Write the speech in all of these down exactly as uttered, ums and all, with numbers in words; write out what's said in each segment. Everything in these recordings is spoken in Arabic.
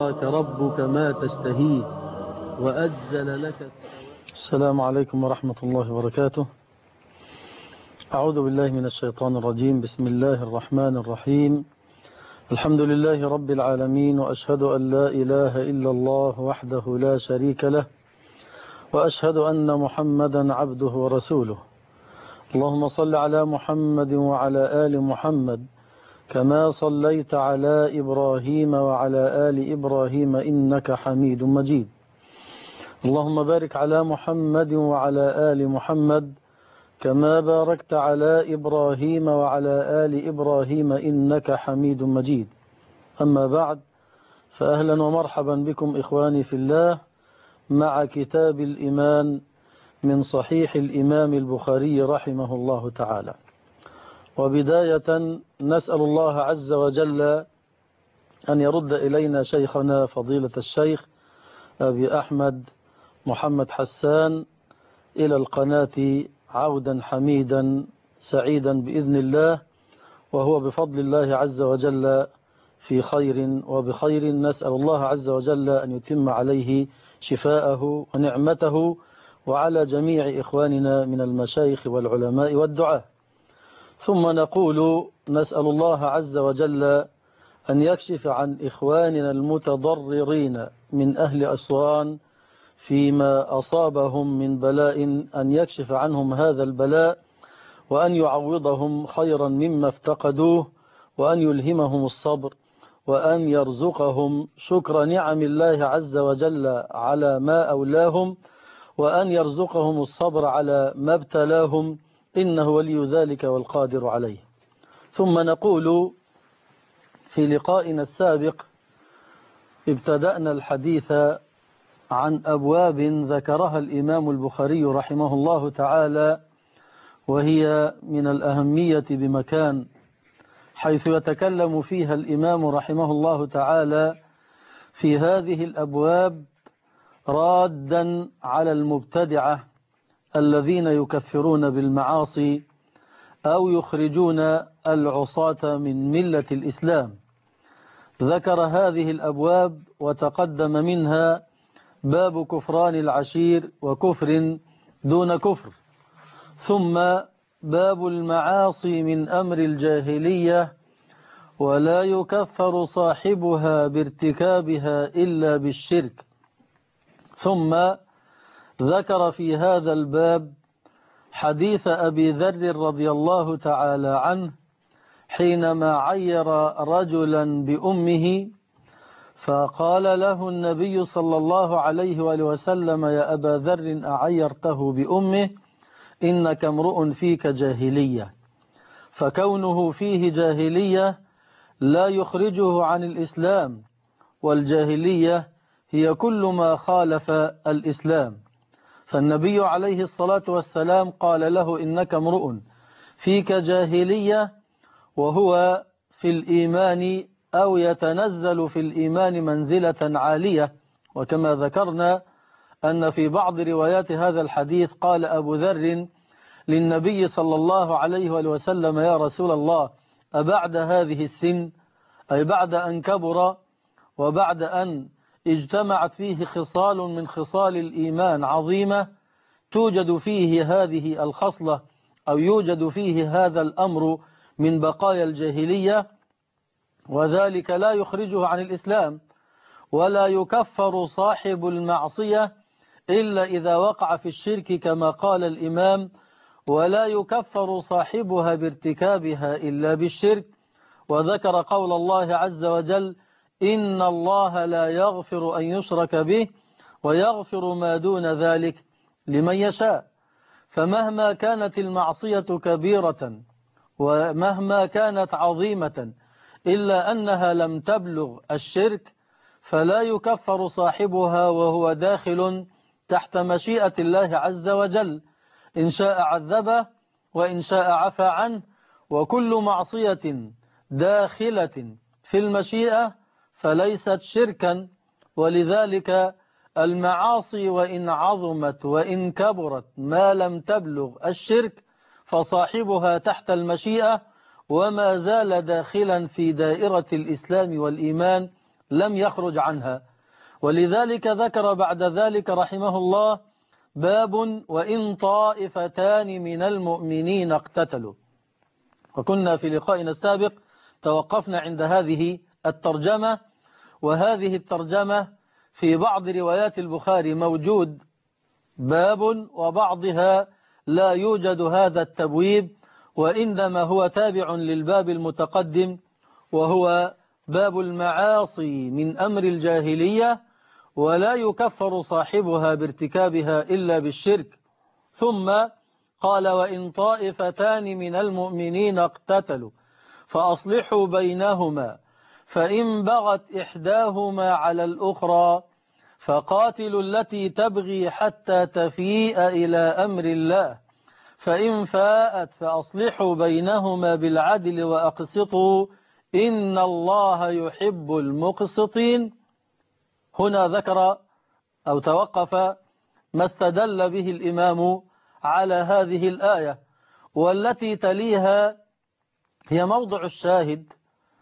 ربك ما تشتهيه وأجزل لك. السلام عليكم ورحمة الله وبركاته. أعوذ بالله من الشيطان الرجيم. بسم الله الرحمن الرحيم. الحمد لله رب العالمين، وأشهد أن لا إله إلا الله وحده لا شريك له، وأشهد أن محمدا عبده ورسوله. اللهم صل على محمد وعلى آل محمد كما صليت على إبراهيم وعلى آل إبراهيم إنك حميد مجيد. اللهم بارك على محمد وعلى آل محمد كما باركت على إبراهيم وعلى آل إبراهيم إنك حميد مجيد. أما بعد، فأهلا ومرحبا بكم إخواني في الله مع كتاب الإيمان من صحيح الإمام البخاري رحمه الله تعالى. وبداية نسأل الله عز وجل أن يرد إلينا شيخنا فضيلة الشيخ أبي أحمد محمد حسان إلى القناة عودا حميدا سعيدا بإذن الله، وهو بفضل الله عز وجل في خير وبخير. نسأل الله عز وجل أن يتم عليه شفاءه ونعمته وعلى جميع إخواننا من المشايخ والعلماء والدعاة. ثم نقول نسأل الله عز وجل أن يكشف عن إخواننا المتضررين من أهل أسوان فيما أصابهم من بلاء، أن يكشف عنهم هذا البلاء وأن يعوضهم خيرا مما افتقدوه، وأن يلهمهم الصبر، وأن يرزقهم شكر نعم الله عز وجل على ما أولاهم، وأن يرزقهم الصبر على ما ابتلاهم، إنه ولي ذلك والقادر عليه. ثم نقول في لقائنا السابق ابتدأنا الحديث عن أبواب ذكرها الإمام البخاري رحمه الله تعالى، وهي من الأهمية بمكان، حيث يتكلم فيها الإمام رحمه الله تعالى في هذه الأبواب رادا على المبتدعة الذين يكفرون بالمعاصي أو يخرجون العصاة من ملة الإسلام. ذكر هذه الأبواب وتقدم منها باب كفران العشير وكفر دون كفر، ثم باب المعاصي من أمر الجاهلية ولا يكفر صاحبها بارتكابها إلا بالشرك، ثم ذكر في هذا الباب حديث أبي ذر رضي الله تعالى عنه حينما عير رجلا بأمه، فقال له النبي صلى الله عليه وآله وسلم: يا أبا ذر أعيرته بأمه إنك امرؤ فيك جاهلية. فكونه فيه جاهلية لا يخرجه عن الإسلام، والجاهلية هي كل ما خالف الإسلام. فالنبي عليه الصلاة والسلام قال له: إنك امرؤ فيك جاهلية، وهو في الإيمان أو يتنزل في الإيمان منزلة عالية. وكما ذكرنا أن في بعض روايات هذا الحديث قال أبو ذر للنبي صلى الله عليه وسلم: يا رسول الله، أبعد هذه السن، أي بعد أن كبر وبعد أن اجتمعت فيه خصال من خصال الإيمان عظيمة، توجد فيه هذه الخصلة أو يوجد فيه هذا الأمر من بقايا الجاهلية، وذلك لا يخرجه عن الإسلام، ولا يكفر صاحب المعصية إلا إذا وقع في الشرك، كما قال الإمام: ولا يكفر صاحبها بارتكابها إلا بالشرك. وذكر قول الله عز وجل: إن الله لا يغفر أن يشرك به ويغفر ما دون ذلك لمن يشاء. فمهما كانت المعصية كبيرة ومهما كانت عظيمة إلا أنها لم تبلغ الشرك، فلا يكفر صاحبها وهو داخل تحت مشيئة الله عز وجل، إن شاء عذبه وإن شاء عفى عنه. وكل معصية داخلة في المشيئة فليست شركا. ولذلك المعاصي وإن عظمت وإن كبرت ما لم تبلغ الشرك فصاحبها تحت المشيئة وما زال داخلا في دائرة الإسلام والإيمان، لم يخرج عنها. ولذلك ذكر بعد ذلك رحمه الله باب وإن طائفتان من المؤمنين اقتتلوا. وكنا في لقائنا السابق توقفنا عند هذه الترجمة، وهذه الترجمة في بعض روايات البخاري موجود باب، وبعضها لا يوجد هذا التبويب، وإنما هو تابع للباب المتقدم، وهو باب المعاصي من أمر الجاهلية، ولا يكفر صاحبها بارتكابها إلا بالشرك. ثم قال وإن طائفتان من المؤمنين اقتتلوا فأصلحوا بينهما فإن بغت إحداهما على الأخرى فقاتلوا التي تبغي حتى تفيء إلى أمر الله فإن فاءت فأصلحوا بينهما بالعدل وأقسطوا إن الله يحب المقسطين. هنا ذكر أو توقف ما استدل به الإمام على هذه الآية، والتي تليها هي موضع الشاهد.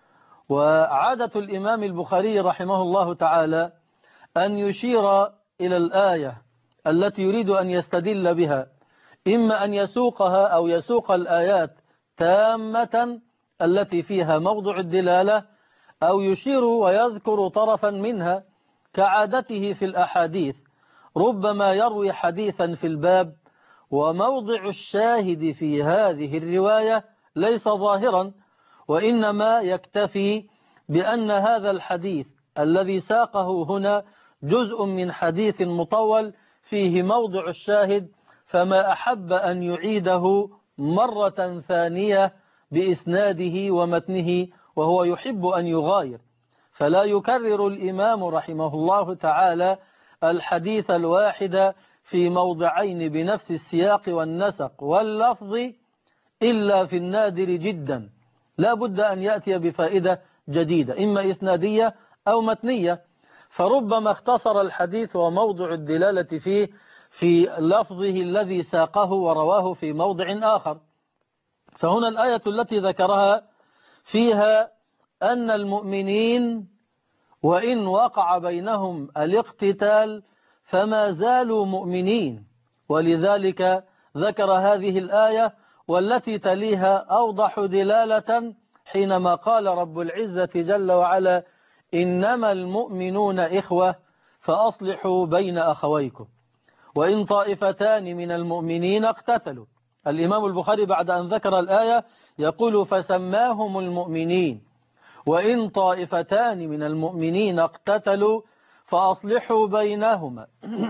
وعادة الإمام البخاري رحمه الله تعالى أن يشير إلى الآية التي يريد أن يستدل بها، إما أن يسوقها أو يسوق الآيات تامة التي فيها موضع الدلالة، أو يشير ويذكر طرفا منها كعادته في الأحاديث، ربما يروي حديثا في الباب وموضع الشاهد في هذه الرواية ليس ظاهرا، وإنما يكتفي بأن هذا الحديث الذي ساقه هنا جزء من حديث مطول فيه موضع الشاهد، فما أحب أن يعيده مرة ثانية بإسناده ومتنه، وهو يحب أن يغاير، فلا يكرر الإمام رحمه الله تعالى الحديث الواحد في موضعين بنفس السياق والنسق واللفظ إلا في النادر جدا، لا بد أن يأتي بفائدة جديدة إما إسنادية أو متنية، فربما اختصر الحديث وموضع الدلالة فيه في لفظه الذي ساقه ورواه في موضع آخر. فهنا الآية التي ذكرها فيها أن المؤمنين وإن وقع بينهم الاقتتال فما زالوا مؤمنين، ولذلك ذكر هذه الآية والتي تليها أوضح دلالة حينما قال رب العزة جل وعلا إنما المؤمنون إخوة فأصلحوا بين أخويكم وإن طائفتان من المؤمنين اقتتلوا. الإمام البخاري بعد أن ذكر الآية يقول فسماهم المؤمنين وإن طائفتان من المؤمنين اقتتلوا فأصلحوا بينهما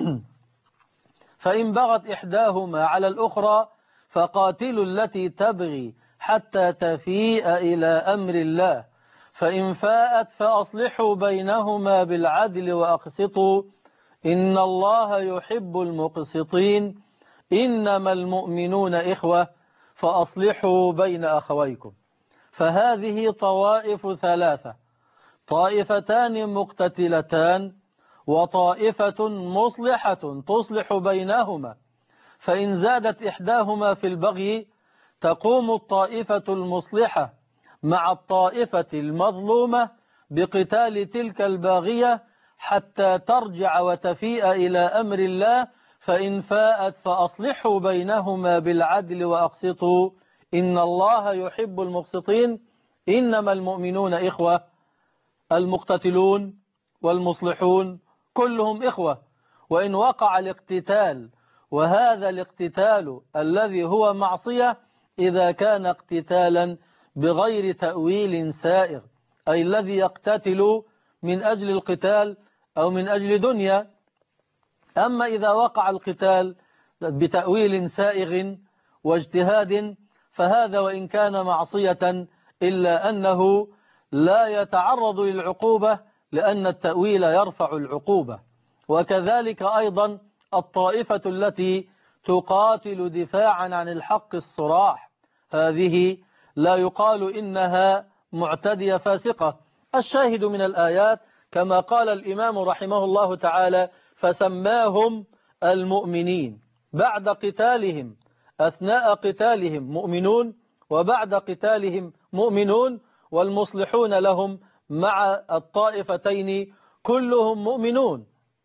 فإن بغت إحداهما على الأخرى فقاتلوا التي تبغي حتى تفيء إلى أمر الله فإن فاءت فأصلحوا بينهما بالعدل وأقسطوا إن الله يحب المقسطين إنما المؤمنون إخوة فأصلحوا بين أخويكم. فهذه طوائف ثلاثة، طائفتان مقتتلتان وطائفة مصلحة تصلح بينهما، فإن زادت إحداهما في البغي تقوم الطائفة المصلحة مع الطائفة المظلومة بقتال تلك الباغية حتى ترجع وتفيء إلى أمر الله فإن فاءت فأصلحوا بينهما بالعدل وأقسطوا إن الله يحب المقسطين إنما المؤمنون إخوة. المقتتلون والمصلحون كلهم إخوة، وإن وقع الاقتتال، وهذا الاقتتال الذي هو معصية إذا كان اقتتالا بغير تأويل سائغ، أي الذي يقتتل من أجل القتال أو من أجل دنيا. أما إذا وقع القتال بتأويل سائغ واجتهاد فهذا وإن كان معصية إلا أنه لا يتعرض للعقوبة لأن التأويل يرفع العقوبة. وكذلك أيضا الطائفة التي تقاتل دفاعا عن الحق الصراح، هذه لا يقال إنها معتدية فاسقة. الشاهد من الآيات كما قال الإمام رحمه الله تعالى فسماهم المؤمنين، بعد قتالهم أثناء قتالهم مؤمنون، وبعد قتالهم مؤمنون، والمصلحون لهم مع الطائفتين كلهم مؤمنون،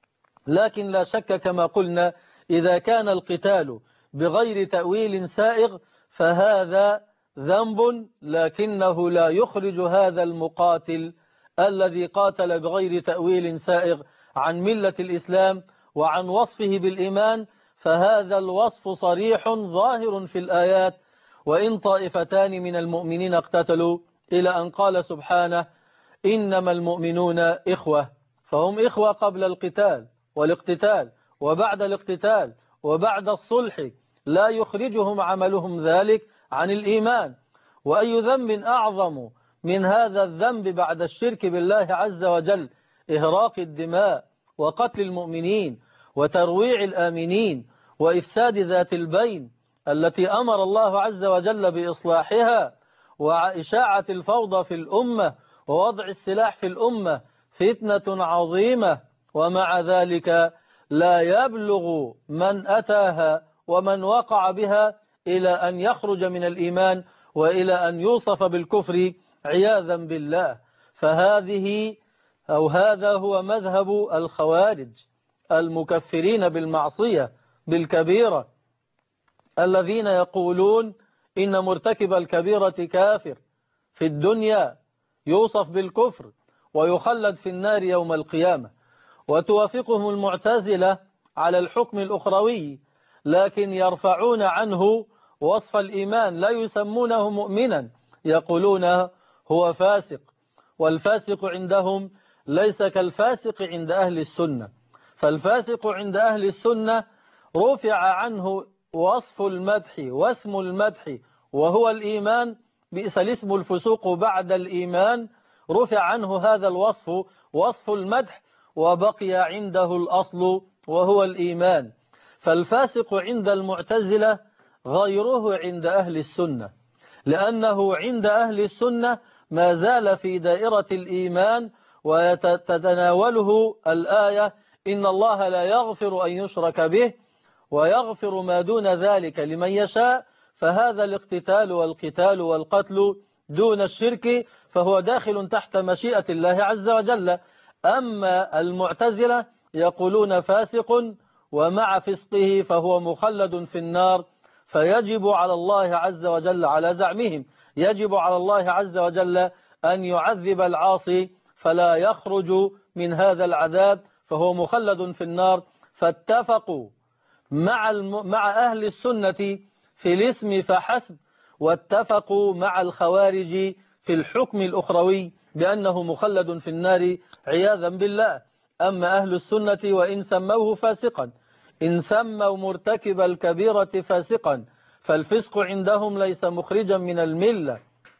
لكن لا شك كما قلنا إذا كان القتال بغير تأويل سائغ فهذا ذنب، لكنه لا يخرج هذا المقاتل الذي قاتل بغير تأويل سائغ عن ملة الإسلام وعن وصفه بالإيمان، فهذا الوصف صريح ظاهر في الآيات: وإن طائفتان من المؤمنين اقتتلوا، إلى أن قال سبحانه: إنما المؤمنون إخوة. فهم إخوة قبل القتال والاقتتال وبعد الاقتتال وبعد الصلح، لا يخرجهم عملهم ذلك عن الإيمان. وأي ذنب أعظم من هذا الذنب بعد الشرك بالله عز وجل؟ إهراق الدماء وقتل المؤمنين وترويع الآمنين وإفساد ذات البين التي أمر الله عز وجل بإصلاحها، وإشاعة الفوضى في الأمة ووضع السلاح في الأمة، فتنة عظيمة. ومع ذلك لا يبلغ من أتاها ومن وقع بها إلى أن يخرج من الإيمان وإلى أن يوصف بالكفر عياذا بالله. فهذه أو هذا هو مذهب الخوارج المكفرين بالمعصية بالكبيرة، الذين يقولون إن مرتكب الكبيرة كافر في الدنيا يوصف بالكفر ويخلد في النار يوم القيامة. وتوافقهم المعتزلة على الحكم الأخروي، لكن يرفعون عنه وصف الإيمان، لا يسمونه مؤمنا، يقولون هو فاسق. والفاسق عندهم ليس كالفاسق عند أهل السنة، فالفاسق عند أهل السنة رفع عنه وصف المدح واسم المدح وهو الإيمان، بئس الاسم الفسوق بعد الإيمان، رفع عنه هذا الوصف وصف المدح وبقي عنده الأصل وهو الإيمان. فالفاسق عند المعتزلة غيره عند أهل السنة، لأنه عند أهل السنة ما زال في دائرة الإيمان، وتتناوله الآية: إن الله لا يغفر أن يشرك به ويغفر ما دون ذلك لمن يشاء. فهذا الاقتتال والقتال والقتل دون الشرك فهو داخل تحت مشيئة الله عز وجل. أما المعتزلة يقولون فاسق، ومع فسقه فهو مخلد في النار، فيجب على الله عز وجل على زعمهم يجب على الله عز وجل أن يعذب العاصي فلا يخرج من هذا العذاب، فهو مخلد في النار. فاتفقوا مع الم... مع أهل السنة في الاسم فحسب، واتفقوا مع الخوارج في الحكم الأخروي بأنه مخلد في النار عياذا بالله. أما أهل السنة وإن سموه فاسقا، إن سموا مرتكب الكبيرة فاسقا، فالفسق عندهم ليس مخرجا من الملة،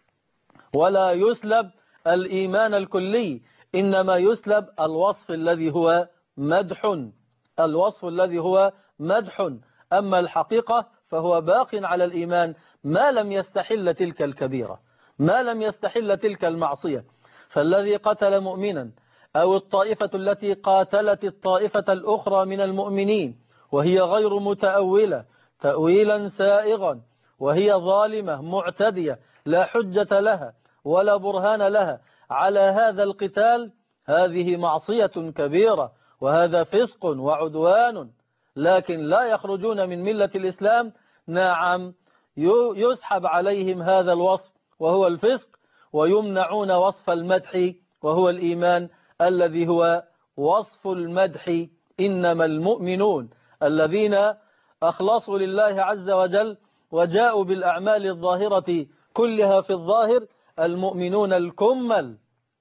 ولا يسلب الإيمان الكلي، إنما يسلب الوصف الذي هو مدح الوصف الذي هو مدح أما الحقيقة فهو باق على الإيمان ما لم يستحل تلك الكبيرة، ما لم يستحل تلك المعصية. فالذي قتل مؤمنا أو الطائفة التي قاتلت الطائفة الأخرى من المؤمنين وهي غير متأولة تأويلا سائغا، وهي ظالمة معتدية لا حجة لها ولا برهان لها على هذا القتال، هذه معصية كبيرة وهذا فسق وعدوان، لكن لا يخرجون من ملة الإسلام. نعم، يسحب عليهم هذا الوصف وهو الفسق، ويمنعون وصف المدح وهو الإيمان الذي هو وصف المدح. إنما المؤمنون الذين أخلصوا لله عز وجل وجاءوا بالأعمال الظاهرة كلها في الظاهر، المؤمنون الكمل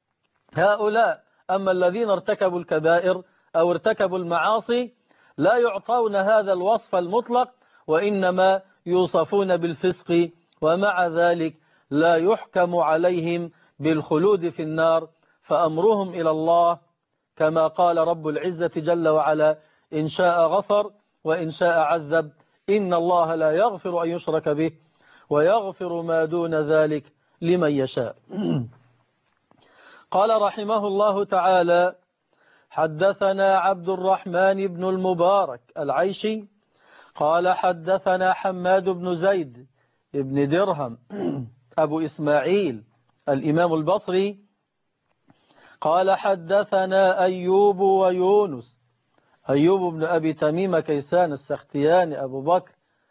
هؤلاء. أما الذين ارتكبوا الكبائر أو ارتكبوا المعاصي لا يعطون هذا الوصف المطلق، وإنما يوصفون بالفسق، ومع ذلك لا يحكم عليهم بالخلود في النار، فأمرهم إلى الله كما قال رب العزة جل وعلا: إن شاء غفر وإن شاء عذب، إن الله لا يغفر أن يشرك به ويغفر ما دون ذلك لمن يشاء. قال رحمه الله تعالى: حدثنا عبد الرحمن بن المبارك العيشي قال حدثنا حماد بن زيد بن درهم أبو إسماعيل الإمام البصري قال حدثنا أيوب ويونس، أيوب بن أبي تميم كيسان السختياني أبو بكر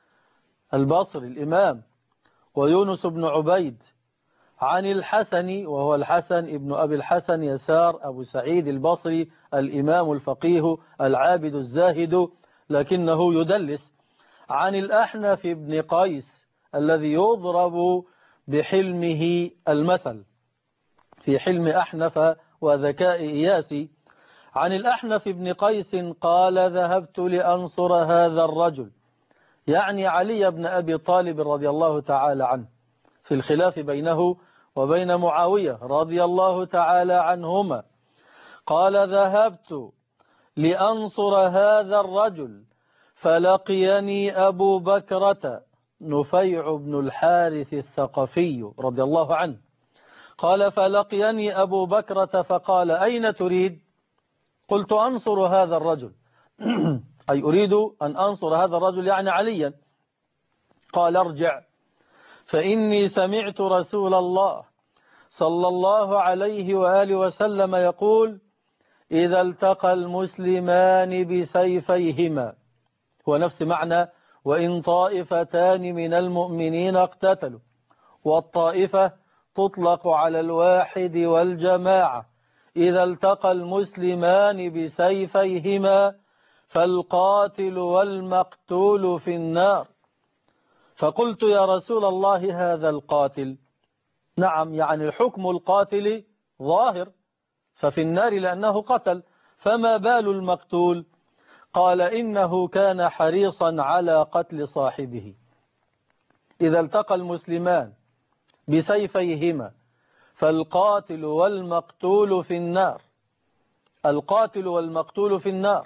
البصري الإمام، ويونس بن عبيد عن الحسن وهو الحسن ابن أبي الحسن يسار أبو سعيد البصري الإمام الفقيه العابد الزاهد لكنه يدلس، عن الأحنف بن قيس الذي يضرب بحلمه المثل في حلم أحنف وذكاء إياسي. عن الأحنف بن قيس قال ذهبت لأنصر هذا الرجل، يعني علي بن أبي طالب رضي الله تعالى عنه في الخلاف بينه وبين معاوية رضي الله تعالى عنهما. قال ذهبت لأنصر هذا الرجل فلقيني أبو بكرة نفيع بن الحارث الثقفي رضي الله عنه، قال فلقيني أبو بكرة فقال أين تريد؟ قلت أنصر هذا الرجل أي أريد أن أنصر هذا الرجل يعني عليا. قال ارجع فإني سمعت رسول الله صلى الله عليه وآله وسلم يقول إذا التقى المسلمان بسيفيهما، هو نفس معنى وإن طائفتان من المؤمنين اقتتلوا، والطائفة تطلق على الواحد والجماعة، إذا التقى المسلمان بسيفيهما فالقاتل والمقتول في النار. فقلت يا رسول الله هذا القاتل؟ نعم، يعني حكم القاتل ظاهر ففي النار لأنه قتل، فما بال المقتول؟ قال إنه كان حريصا على قتل صاحبه. إذا التقى المسلمان بسيفيهما فالقاتل والمقتول في النار، القاتل والمقتول في النار.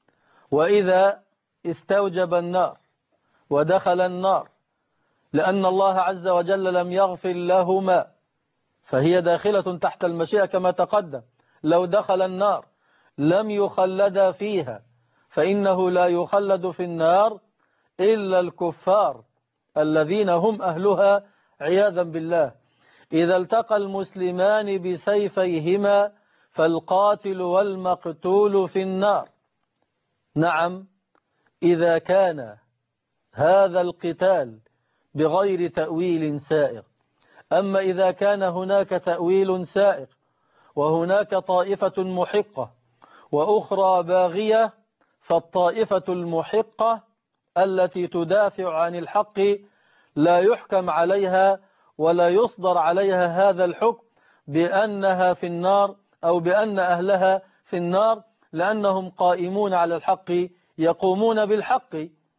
وإذا استوجب النار ودخل النار لأن الله عز وجل لم يغفر لهما فهي داخلة تحت المشيئة كما تقدم، لو دخل النار لم يخلد فيها فإنه لا يخلد في النار إلا الكفار الذين هم أهلها عياذا بالله. إذا التقى المسلمان بسيفيهما فالقاتل والمقتول في النار. نعم، إذا كان هذا القتال بغير تأويل سائغ. أما إذا كان هناك تأويل سائغ وهناك طائفة محقة وأخرى باغية، فالطائفة المحقة التي تدافع عن الحق لا يحكم عليها ولا يصدر عليها هذا الحكم بأنها في النار أو بأن أهلها في النار، لأنهم قائمون على الحق يقومون بالحق.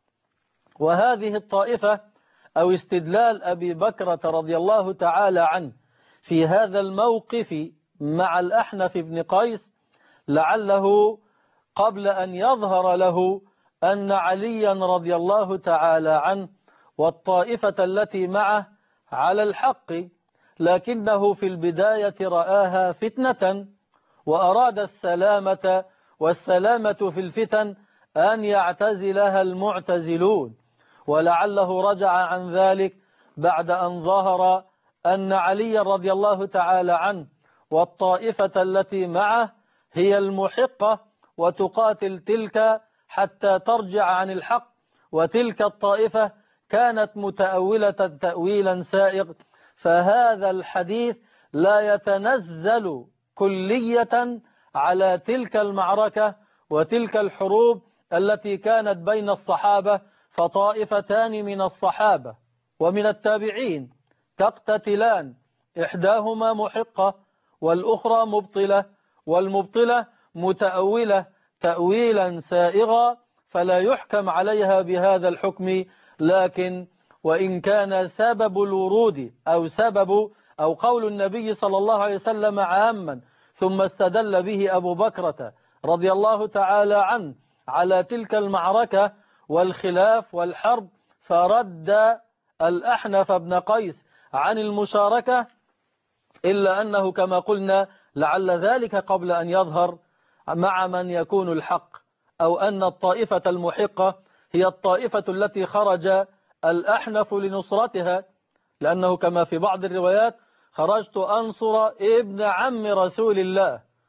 وهذه الطائفة أو استدلال أبي بكرة رضي الله تعالى عنه في هذا الموقف مع الأحنف بن قيس لعله قبل أن يظهر له أن عليا رضي الله تعالى عنه والطائفة التي معه على الحق، لكنه في البداية رآها فتنة وأراد السلامة، والسلامة في الفتن أن يعتزلها المعتزلون، ولعله رجع عن ذلك بعد أن ظهر أن علي رضي الله تعالى عنه والطائفة التي معه هي المحقة وتقاتل تلك حتى ترجع عن الحق، وتلك الطائفة كانت متأولة تأويلا سائغ. فهذا الحديث لا يتنزل كلية على تلك المعركة وتلك الحروب التي كانت بين الصحابة، فطائفتان من الصحابة ومن التابعين تقتتلان، إحداهما محقة والأخرى مبطلة، والمبطلة متأولة تأويلا سائغا فلا يحكم عليها بهذا الحكم. لكن وإن كان سبب الورود أو سبب أو قول النبي صلى الله عليه وسلم عاما ثم استدل به أبو بكرة رضي الله تعالى عنه على تلك المعركة والخلاف والحرب فرد الأحنف بن قيس عن المشاركة، إلا أنه كما قلنا لعل ذلك قبل أن يظهر مع من يكون الحق، أو أن الطائفة المحقة هي الطائفة التي خرج الأحنف لنصرتها، لأنه كما في بعض الروايات خرجت أنصر ابن عم رسول الله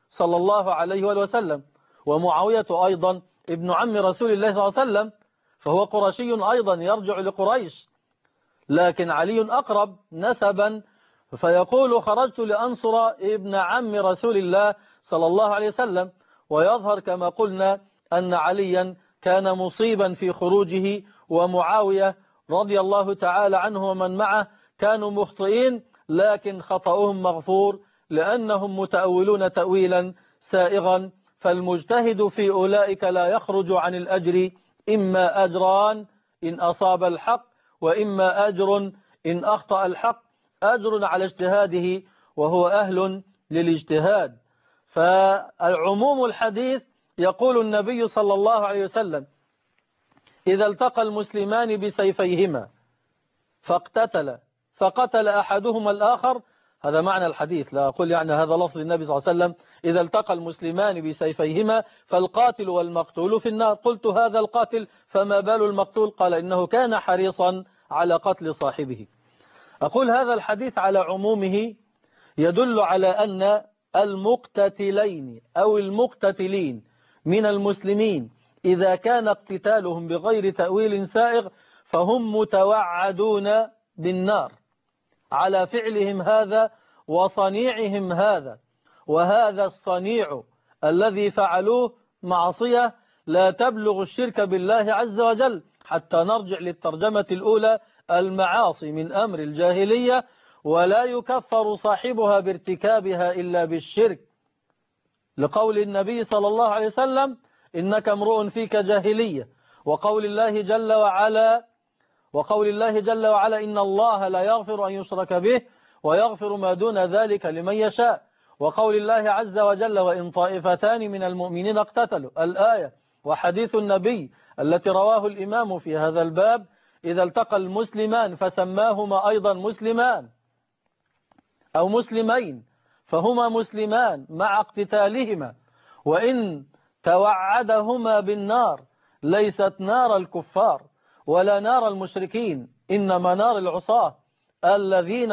صلى الله عليه وسلم، ومعاوية أيضا ابن عم رسول الله صلى الله عليه وسلم، فهو قرشي أيضا يرجع لقريش، لكن علي أقرب نسبا، فيقول خرجت لأنصر ابن عم رسول الله صلى الله عليه وسلم. ويظهر كما قلنا أن عليا كان مصيبا في خروجه، ومعاوية رضي الله تعالى عنه ومن معه كانوا مخطئين، لكن خطأهم مغفور لأنهم متأولون تأويلا سائغا. فالمجتهد في أولئك لا يخرج عن الأجر إما أجران إن أصاب الحق، وإما أجر إن أخطأ الحق، أجر على اجتهاده وهو أهل للاجتهاد. فالعموم الحديث يقول النبي صلى الله عليه وسلم: إذا التقى المسلمان بسيفيهما فاقتتل فقتل أحدهما الآخر، هذا معنى الحديث، لا أقول يعني هذا لفظ النبي صلى الله عليه وسلم: إذا التقى المسلمان بسيفيهما فالقاتل والمقتول في النار. قلت: هذا القاتل فما بال المقتول؟ قال: إنه كان حريصا على قتل صاحبه. أقول هذا الحديث على عمومه يدل على أن المقتتلين أو المقتتلين من المسلمين إذا كان اقتتالهم بغير تأويل سائغ فهم متوعدون بالنار على فعلهم هذا وصنيعهم هذا. وهذا الصنيع الذي فعلوه معصية لا تبلغ الشرك بالله عز وجل، حتى نرجع للترجمة الأولى: المعاصي من أمر الجاهلية، ولا يكفر صاحبها بارتكابها إلا بالشرك، لقول النبي صلى الله عليه وسلم: إنك امرؤ فيك جاهلية. وقول الله جل وعلا وقول الله جل وعلا: إن الله لا يغفر أن يشرك به ويغفر ما دون ذلك لمن يشاء. وقول الله عز وجل: وإن طائفتان من المؤمنين اقتتلوا، الآية. وحديث النبي التي رواه الإمام في هذا الباب: إذا التقى المسلمان فسماهما أيضا مسلمان أو مسلمين فهما مسلمان مع اقتتالهما، وإن توعدهما بالنار ليست نار الكفار ولا نار المشركين، إنما نار العصاة الذين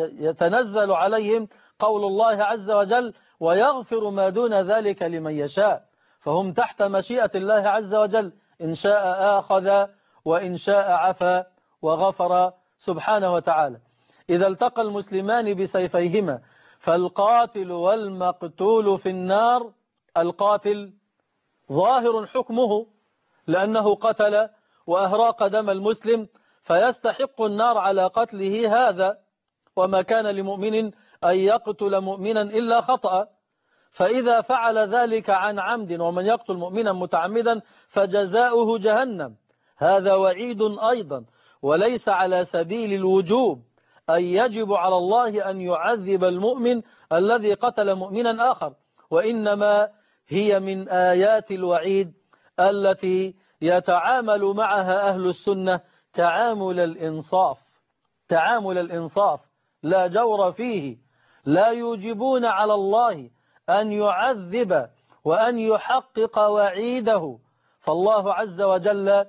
يتنزل عليهم قول الله عز وجل: ويغفر ما دون ذلك لمن يشاء. فهم تحت مشيئة الله عز وجل، إن شاء آخذ وإن شاء عفا وغفر سبحانه وتعالى. إذا التقى المسلمان بسيفيهما فالقاتل والمقتول في النار. القاتل ظاهر حكمه لأنه قتل وأهراق دم المسلم فيستحق النار على قتله هذا، وما كان لمؤمن أن يقتل مؤمنا إلا خطأ، فإذا فعل ذلك عن عمد ومن يقتل مؤمنا متعمدا فجزاؤه جهنم. هذا وعيد أيضا، وليس على سبيل الوجوب أن يجب على الله أن يعذب المؤمن الذي قتل مؤمنا آخر، وإنما هي من آيات الوعيد التي يتعامل معها أهل السنة تعامل الإنصاف تعامل الإنصاف لا جور فيه. لا يوجبون على الله أن يعذب وأن يحقق وعيده، فالله عز وجل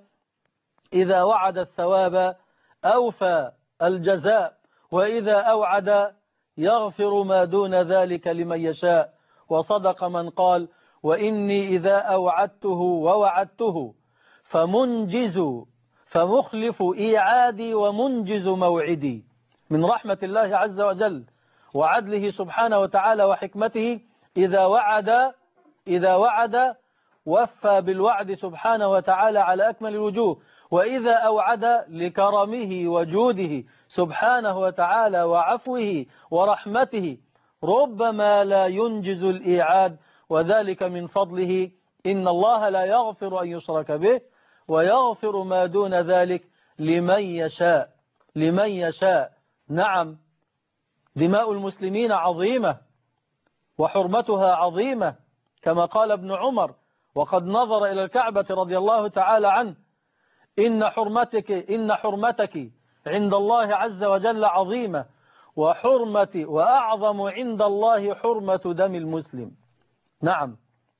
إذا وعد الثواب أوفى الجزاء، وإذا أوعد يغفر ما دون ذلك لمن يشاء. وصدق من قال: وإني إذا أوعدته ووعدته فمنجز فمخلف إيعادي ومنجز موعدي. من رحمة الله عز وجل وعدله سبحانه وتعالى وحكمته، إذا وعد إذا وعد وفى بالوعد سبحانه وتعالى على أكمل الوجوه، وإذا أوعد لكرمه وجوده سبحانه وتعالى وعفوه ورحمته ربما لا ينجز الإيعاد، وذلك من فضله. إن الله لا يغفر أن يشرك به ويغفر ما دون ذلك لمن يشاء لمن يشاء. نعم، دماء المسلمين عظيمة وحرمتها عظيمة، كما قال ابن عمر وقد نظر إلى الكعبة رضي الله تعالى عنه: إن حرمتك إن حرمتك عند الله عز وجل عظيمة، وحرمتي وأعظم عند الله حرمة دم المسلم. نعم،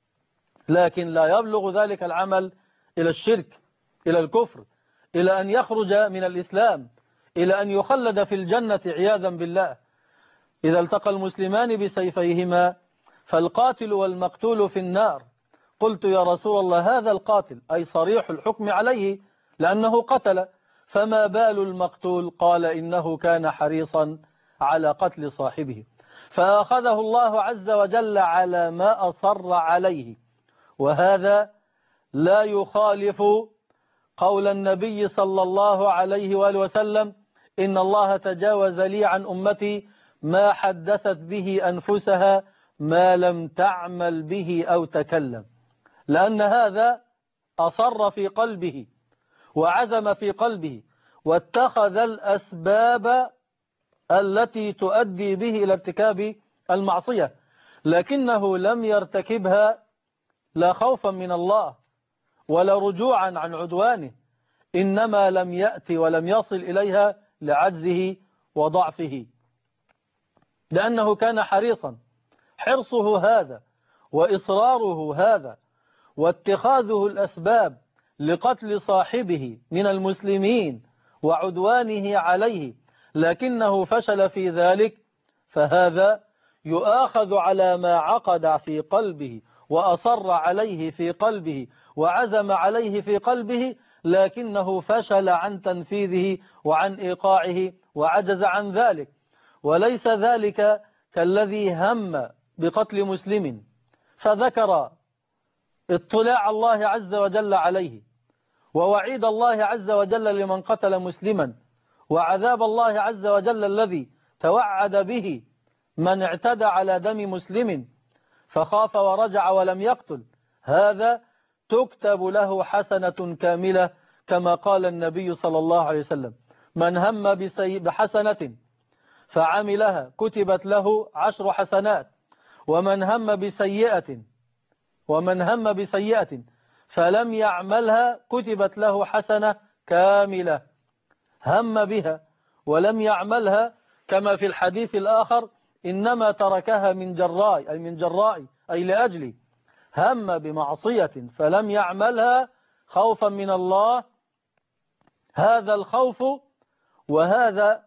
لكن لا يبلغ ذلك العمل إلى الشرك، إلى الكفر، إلى أن يخرج من الإسلام، إلى أن يخلد في الجنة عياذا بالله. إذا التقى المسلمان بسيفيهما فالقاتل والمقتول في النار. قلت يا رسول الله هذا القاتل أي صريح الحكم عليه لأنه قتل، فما بال المقتول؟ قال إنه كان حريصا على قتل صاحبه فأخذه الله عز وجل على ما أصر عليه. وهذا لا يخالف قول النبي صلى الله عليه وآله وسلم إن الله تجاوز لي عن أمتي ما حدثت به أنفسها ما لم تعمل به أو تكلم، لأن هذا أصر في قلبه وعزم في قلبه واتخذ الأسباب التي تؤدي به إلى ارتكاب المعصية، لكنه لم يرتكبها لا خوفا من الله ولا رجوعا عن عدوانه، إنما لم يأتي ولم يصل إليها لعجزه وضعفه، لأنه كان حريصا. حرصه هذا وإصراره هذا واتخاذه الأسباب لقتل صاحبه من المسلمين وعدوانه عليه لكنه فشل في ذلك، فهذا يؤاخذ على ما عقد في قلبه وأصر عليه في قلبه وعزم عليه في قلبه، لكنه فشل عن تنفيذه وعن إيقاعه وعجز عن ذلك. وليس ذلك كالذي هم بقتل مسلم فذكر اطلاع الله عز وجل عليه ووعيد الله عز وجل لمن قتل مسلما وعذاب الله عز وجل الذي توعد به من اعتدى على دم مسلم فخاف ورجع ولم يقتل، هذا تكتب له حسنة كاملة كما قال النبي صلى الله عليه وسلم من هم بحسنة فعملها كتبت له عشر حسنات، ومن هم بسيئة ومن هم بسيئة فلم يعملها كتبت له حسنة كاملة. هم بها ولم يعملها كما في الحديث الآخر إنما تركها من جراء أي من جراء أي لأجلي. هم بمعصية فلم يعملها خوفا من الله، هذا الخوف وهذا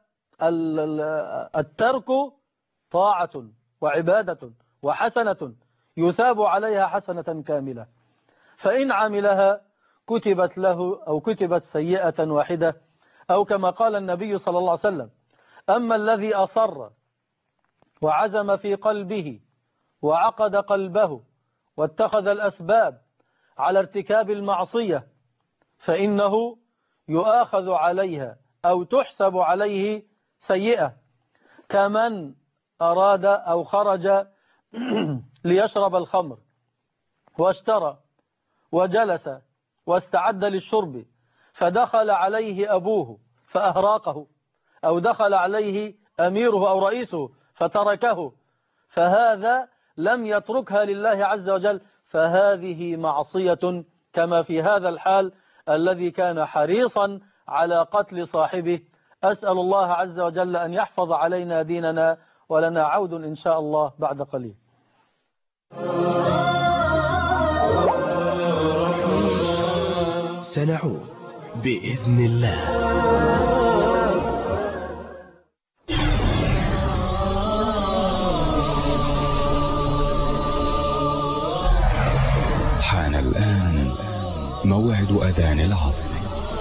الترك طاعة وعبادة وحسنة يثاب عليها حسنة كاملة، فإن عملها كتبت له أو كتبت سيئة واحدة، أو كما قال النبي صلى الله عليه وسلم أما الذي أصر وعزم في قلبه وعقد قلبه واتخذ الأسباب على ارتكاب المعصية فإنه يؤاخذ عليها أو تحسب عليه سيئة، كمن أراد أو خرج ليشرب الخمر واشترى وجلس واستعد للشرب فدخل عليه أبوه فأهراقه، أو دخل عليه أميره أو رئيسه فتركه، فهذا لم يتركها لله عز وجل، فهذه معصية كما في هذا الحال الذي كان حريصا على قتل صاحبه. أسأل الله عز وجل أن يحفظ علينا ديننا، ولنا عود إن شاء الله بعد قليل. سنعود بإذن الله. حان الآن موعد أذان العصر.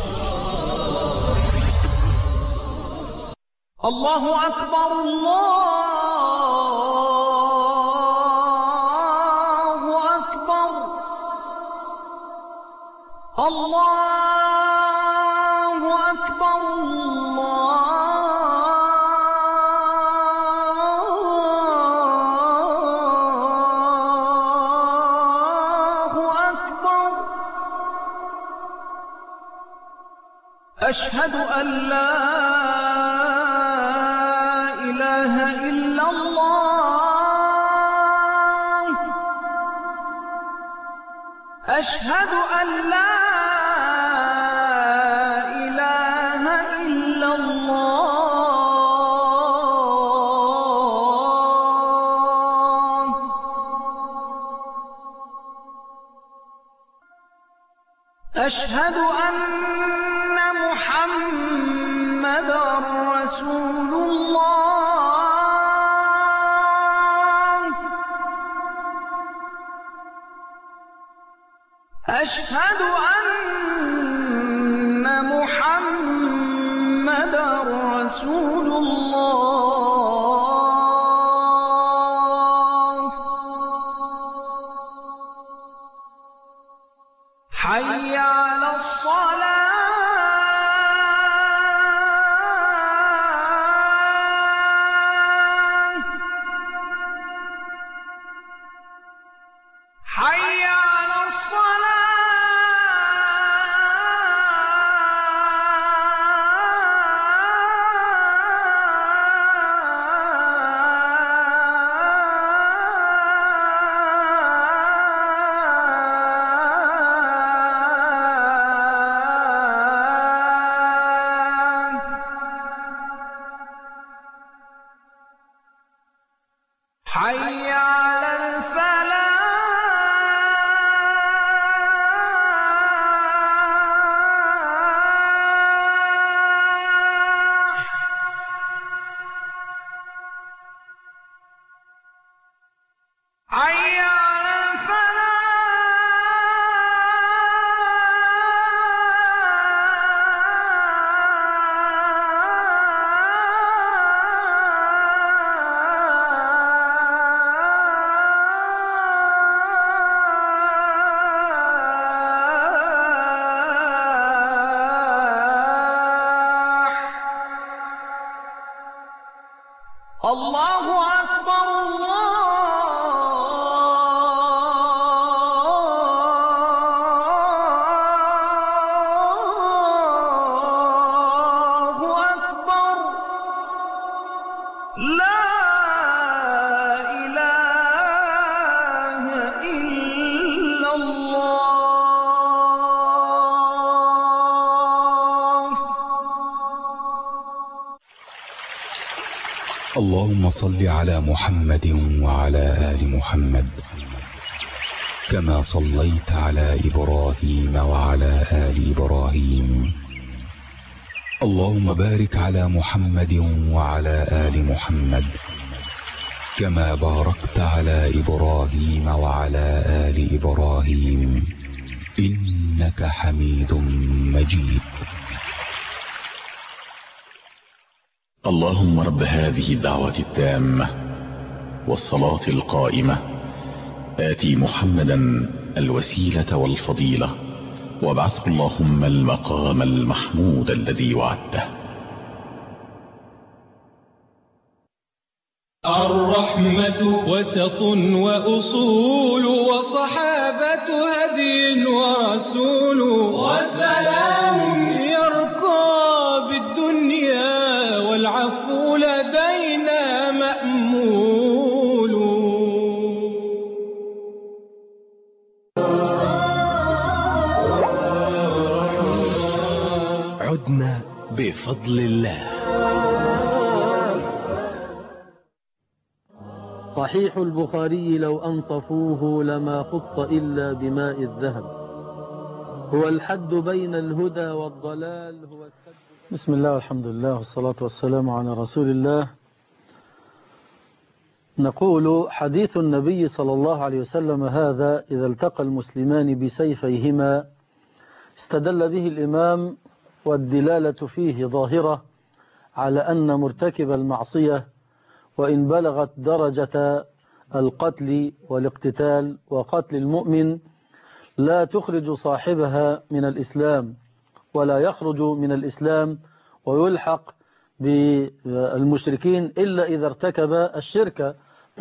الله أكبر الله أكبر الله أكبر الله أكبر. أشهد أن لا إله إلا الله. أشهد أن لا إله إلا الله. أشهد أن محمدا رسول الله. أشهد أن محمدا رسول الله. حي على الصلاة. حي على حي على الفلاح. حي على الله أكبر الله أكبر. لا إله إلا الله. اللهم صل على محمد وعلى آل محمد كما صليت على إبراهيم وعلى آل إبراهيم. اللهم بارك على محمد وعلى آل محمد كما باركت على إبراهيم وعلى آل إبراهيم إنك حميد مجيد. اللهم رب هذه الدعوة التامة والصلاة القائمة آتي محمدا الوسيلة والفضيلة وابعثه اللهم المقام المحمود الذي وعدته. الرحمة وسط وأصول وصحابة هدي ورسول وسلام يرقى بالدنيا والعفو لدينا مأمول. عدنا بفضل الله. صحيح البخاري لو أنصفوه لما خط إلا بماء الذهب. هو الحد بين الهدى والضلال. هو السد. بسم الله والحمد لله والصلاة والسلام على رسول الله. نقول حديث النبي صلى الله عليه وسلم هذا إذا التقى المسلمان بسيفيهما استدل به الإمام، والدلالة فيه ظاهرة على أن مرتكب المعصية وإن بلغت درجة القتل والاقتتال وقتل المؤمن لا تخرج صاحبها من الإسلام، ولا يخرج من الإسلام ويلحق بالمشركين إلا إذا ارتكب الشرك.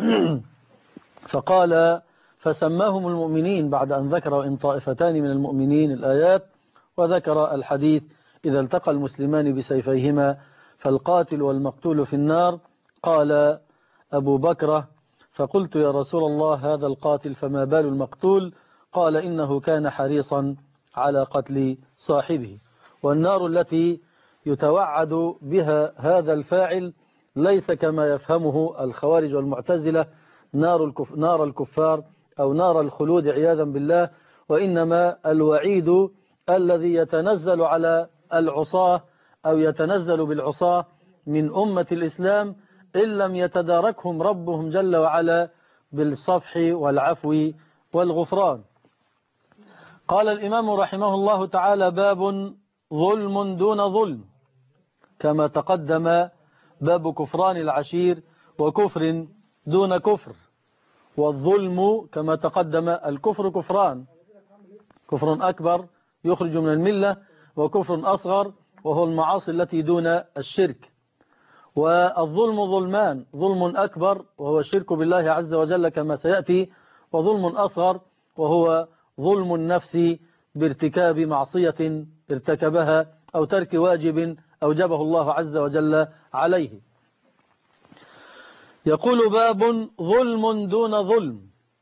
فقال فسماهم المؤمنين بعد أن ذكر إن طائفتان من المؤمنين الآيات، وذكر الحديث إذا التقى المسلمان بسيفيهما فالقاتل والمقتول في النار. قال أبو بكر فقلت يا رسول الله هذا القاتل فما بال المقتول؟ قال إنه كان حريصا على قتل صاحبه. والنار التي يتوعد بها هذا الفاعل ليس كما يفهمه الخوارج والمعتزلة نار, الكف نار الكفار أو نار الخلود عياذا بالله، وإنما الوعيد الذي يتنزل على العصاة أو يتنزل بالعصاة من أمة الإسلام إن لم يتداركهم ربهم جل وعلا بالصفح والعفو والغفران. قال الإمام رحمه الله تعالى: باب ظلم دون ظلم، كما تقدم باب كفران العشير وكفر دون كفر. والظلم كما تقدم الكفر كفران: كفر أكبر يخرج من الملة، وكفر أصغر وهو المعاصي التي دون الشرك. والظلم ظلمان: ظلم أكبر وهو الشرك بالله عز وجل كما سيأتي، وظلم أصغر وهو ظلم النفس بارتكاب معصية ارتكبها أو ترك واجب أوجبه الله عز وجل عليه. يقول: باب ظلم دون ظلم.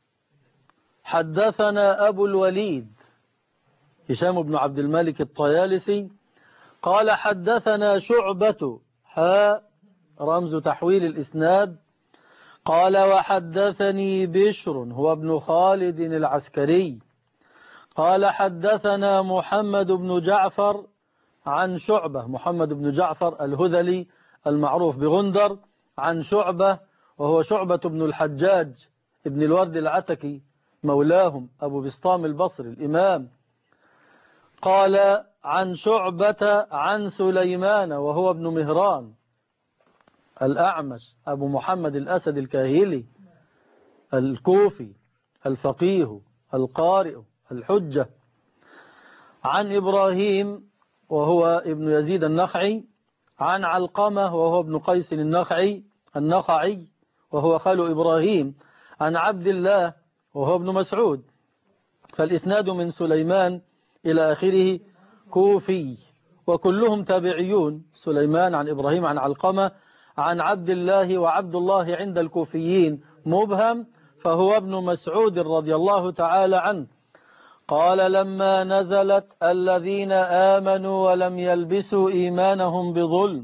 حدثنا أبو الوليد هشام بن عبد الملك الطيالسي قال: حدثنا شعبة ها رمز تحويل الإسناد قال: وحدثني بشر هو ابن خالد العسكري قال: حدثنا محمد بن جعفر عن شعبة، محمد بن جعفر الهذلي المعروف بغندر، عن شعبة وهو شعبة بن الحجاج ابن الورد العتكي مولاهم أبو بسطام البصري الإمام. قال: عن شعبة عن سليمان وهو ابن مهران الأعمش أبو محمد الأسد الكاهلي الكوفي الفقيه القارئ الحجة، عن إبراهيم وهو ابن يزيد النخعي، عن علقمة وهو ابن قيس النخعي النخعي وهو خال إبراهيم، عن عبد الله وهو ابن مسعود. فالإسناد من سليمان إلى آخره كوفي، وكلهم تابعيون: سليمان عن إبراهيم عن علقمة عن عبد الله، وعبد الله عند الكوفيين مبهم فهو ابن مسعود رضي الله تعالى عنه. قال: لما نزلت الذين آمنوا ولم يلبسوا إيمانهم بظلم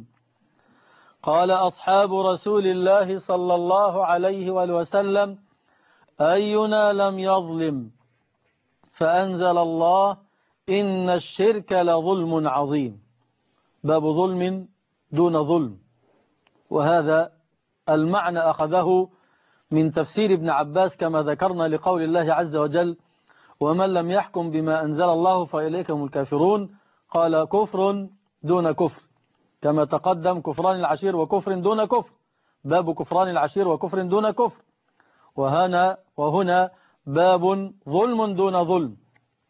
قال أصحاب رسول الله صلى الله عليه وآله وسلم: أينا لم يظلم؟ فأنزل الله: إن الشرك لظلم عظيم. باب ظلم دون ظلم، وهذا المعنى أخذه من تفسير ابن عباس كما ذكرنا لقول الله عز وجل: ومن لم يحكم بما أنزل الله فإليك هم الكافرون. قال: كفر دون كفر، كما تقدم كفران العشير وكفر دون كفر، باب كفران العشير وكفر دون كفر. وهنا, وهنا باب ظلم دون ظلم،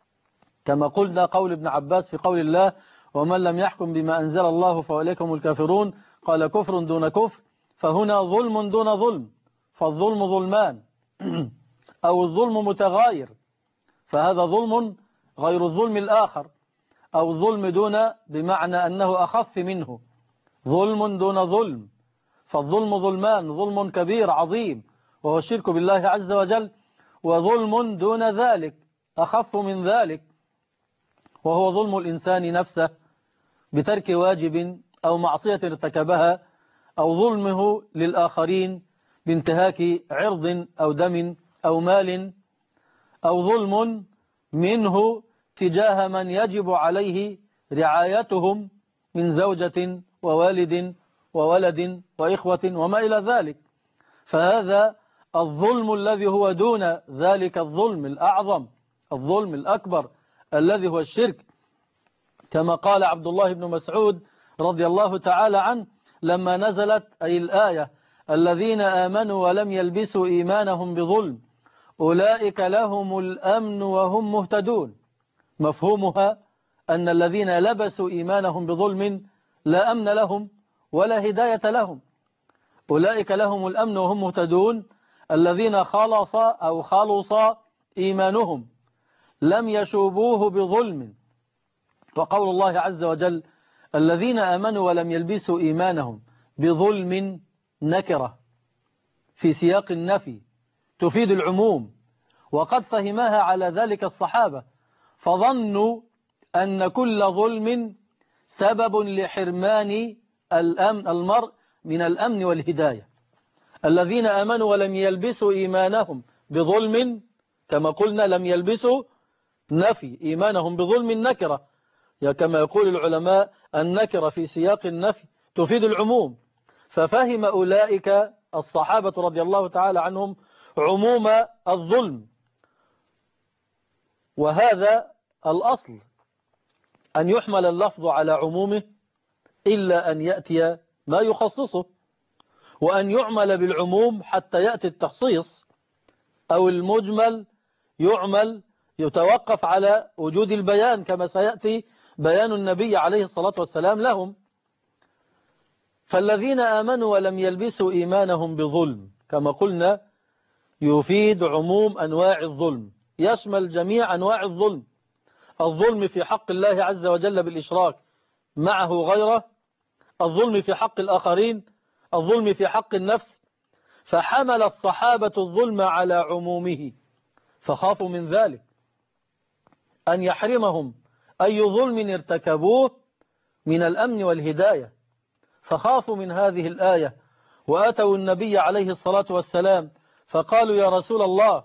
كما قلنا قول ابن عباس في قول الله: ومن لم يحكم بما أنزل الله فإليك هم الكافرون. قال: كفر دون كفر، فهنا ظلم دون ظلم، فالظلم ظلمان أو الظلم متغاير، فهذا ظلم غير الظلم الآخر، أو الظلم دون بمعنى أنه أخف منه، ظلم دون ظلم، فالظلم ظلمان: ظلم كبير عظيم وهو الشرك بالله عز وجل، وظلم دون ذلك أخف من ذلك وهو ظلم الإنسان نفسه بترك واجب أو معصية ارتكبها، أو ظلمه للآخرين بانتهاك عرض أو دم أو مال، أو ظلم منه تجاه من يجب عليه رعايتهم من زوجة ووالد وولد وإخوة وما إلى ذلك. فهذا الظلم الذي هو دون ذلك الظلم الأعظم، الظلم الأكبر الذي هو الشرك، كما قال عبد الله بن مسعود رضي الله تعالى عنه لما نزلت أي الآية: الذين آمنوا ولم يلبسوا إيمانهم بظلم أولئك لهم الأمن وهم مهتدون. مفهومها أن الذين لبسوا إيمانهم بظلم لا أمن لهم ولا هداية لهم. أولئك لهم الأمن وهم مهتدون الذين خلص أو خلص إيمانهم لم يشوبوه بظلم. وقول الله عز وجل: الذين آمنوا ولم يلبسوا إيمانهم بظلم نكرة في سياق النفي تفيد العموم، وقد فهمها على ذلك الصحابة، فظنوا أن كل ظلم سبب لحرمان الأمن المرء من الأمن والهداية. الذين آمنوا ولم يلبسوا إيمانهم بظلم، كما قلنا لم يلبسوا نفي إيمانهم بظلم نكرة، كما يقول العلماء: النكرة في سياق النفي تفيد العموم. ففهم أولئك الصحابة رضي الله تعالى عنهم عموم الظلم، وهذا الأصل أن يحمل اللفظ على عمومه إلا أن يأتي ما يخصصه، وأن يعمل بالعموم حتى يأتي التخصيص، أو المجمل يعمل يتوقف على وجود البيان كما سيأتي بيان النبي عليه الصلاة والسلام لهم. فالذين آمنوا ولم يلبسوا إيمانهم بظلم كما قلنا يفيد عموم أنواع الظلم، يشمل جميع أنواع الظلم، الظلم في حق الله عز وجل بالإشراك معه غيره، الظلم في حق الآخرين، الظلم في حق النفس. فحمل الصحابة الظلم على عمومه، فخافوا من ذلك أن يحرمهم أي ظلم ارتكبوه من الأمن والهداية، فخافوا من هذه الآية وأتوا النبي عليه الصلاة والسلام فقالوا يا رسول الله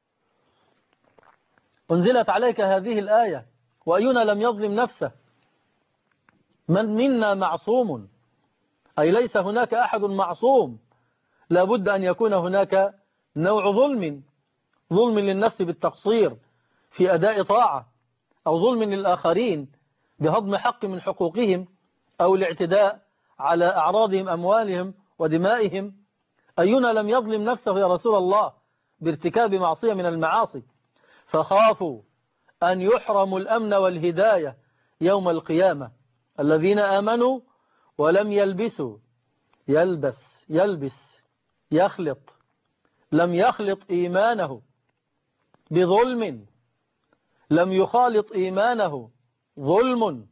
أنزلت عليك هذه الآية وأينا لم يظلم نفسه، من منا معصوم، أي ليس هناك أحد معصوم، لابد أن يكون هناك نوع ظلم، ظلم للنفس بالتقصير في أداء طاعة، أو ظلم للآخرين بهضم حق من حقوقهم، أو الاعتداء على أعراضهم أموالهم ودمائهم. أينا لم يظلم نفسه يا رسول الله بارتكاب معصية من المعاصي؟ فخافوا أن يحرموا الأمن والهداية يوم القيامة. الذين آمنوا ولم يلبسوا، يلبس يلبس يخلط، لم يخلط إيمانه بظلم، لم يخالط إيمانه ظلم.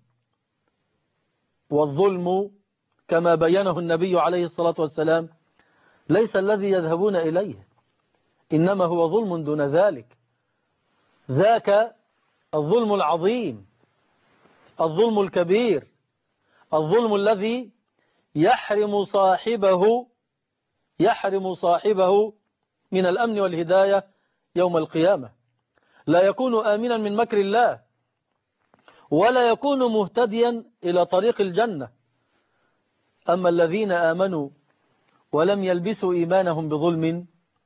والظلم كما بينه النبي عليه الصلاة والسلام ليس الذي يذهبون إليه، إنما هو ظلم دون ذلك، ذاك الظلم العظيم، الظلم الكبير، الظلم الذي يحرم صاحبه يحرم صاحبه من الأمن والهداية يوم القيامة، لا يكون آمنا من مكر الله ولا يكون مهتديا إلى طريق الجنة. أما الذين آمنوا ولم يلبسوا إيمانهم بظلم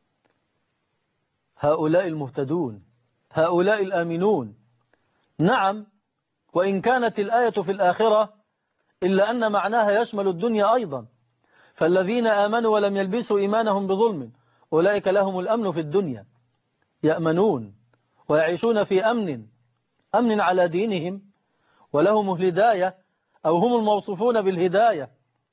هؤلاء المهتدون، هؤلاء الآمنون. نعم، وإن كانت الآية في الآخرة إلا أن معناها يشمل الدنيا أيضا، فالذين آمنوا ولم يلبسوا إيمانهم بظلم أولئك لهم الأمن في الدنيا، يأمنون ويعيشون في أمن أمن على دينهم، ولهم الهداية أو هم الموصوفون بالهداية،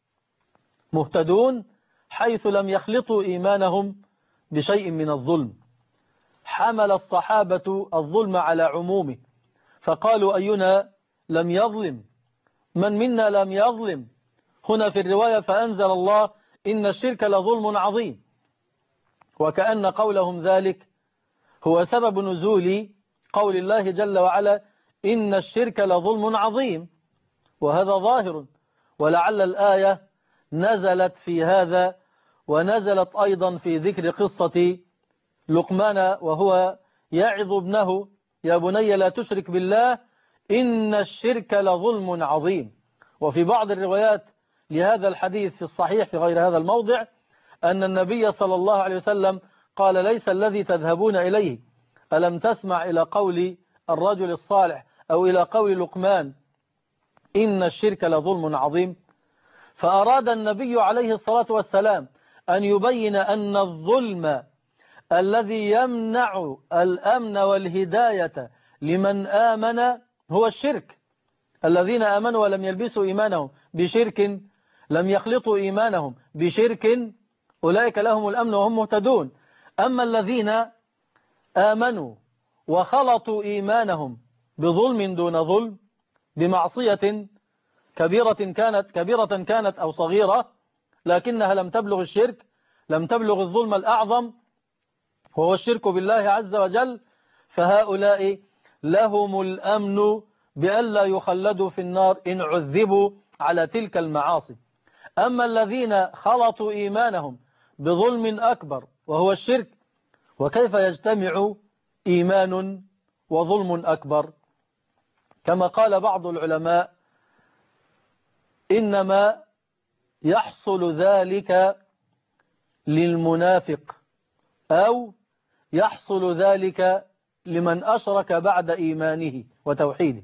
مهتدون حيث لم يخلطوا إيمانهم بشيء من الظلم. حمل الصحابة الظلم على عمومه، فقالوا أينا لم يظلم، من منا لم يظلم. هنا في الرواية فأنزل الله إن الشرك لظلم عظيم، وكأن قولهم ذلك هو سبب نزول قول الله جل وعلا إن الشرك لظلم عظيم، وهذا ظاهر، ولعل الآية نزلت في هذا، ونزلت أيضا في ذكر قصة لقمان وهو يعظ ابنه يا بني لا تشرك بالله إن الشرك لظلم عظيم. وفي بعض الروايات لهذا الحديث في الصحيح في غير هذا الموضع أن النبي صلى الله عليه وسلم قال ليس الذي تذهبون إليه، ألم تسمع إلى قول الرجل الصالح أو إلى قول لقمان إن الشرك لظلم عظيم. فأراد النبي عليه الصلاة والسلام أن يبين أن الظلم الذي يمنع الأمن والهداية لمن آمن هو الشرك. الذين آمنوا ولم يلبسوا إيمانهم بشرك، لم يخلطوا إيمانهم بشرك، أولئك لهم الأمن وهم مهتدون. أما الذين آمنوا وخلطوا إيمانهم بظلم دون ظلم، بمعصية كبيرة كانت كبيرة كانت أو صغيرة، لكنها لم تبلغ الشرك، لم تبلغ الظلم الأعظم وهو الشرك بالله عز وجل، فهؤلاء لهم الأمن بألا يخلدوا في النار إن عذبوا على تلك المعاصي. أما الذين خلطوا إيمانهم بظلم أكبر وهو الشرك، وكيف يجتمع إيمان وظلم أكبر؟ كما قال بعض العلماء إنما يحصل ذلك للمنافق، أو يحصل ذلك لمن أشرك بعد إيمانه وتوحيده.